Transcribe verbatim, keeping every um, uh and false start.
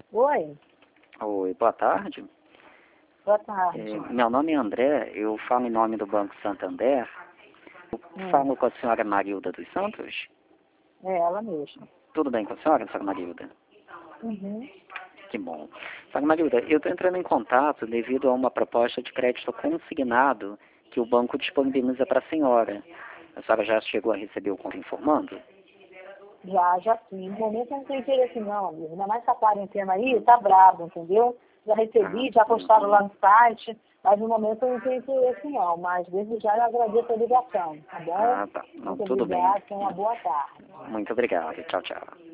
Oi, Oi, boa tarde. boa tarde. É, meu nome é André, eu falo em nome do Banco Santander. Eu Hum, falo com a senhora Marilda dos Santos. é ela mesma. Tudo bem com a senhora, senhora Marilda? Uhum. Que bom. Senhora Marilda, eu estou entrando em contato devido a uma proposta de crédito consignado que o banco disponibiliza para a senhora. A senhora já chegou a receber o conto informando? Já, já sim. No momento eu não tenho interesse não, amigo. Ainda mais essa quarentena aí, tá brabo, entendeu? Já recebi, já Ah, postaram uhum. lá no site, mas no momento eu não tenho interesse não. Mas desde já eu agradeço a ligação, tá bom? Ah, tá. Não, Muito tudo bem. obrigada, tenha uma boa tarde. Muito obrigado. Tchau, tchau.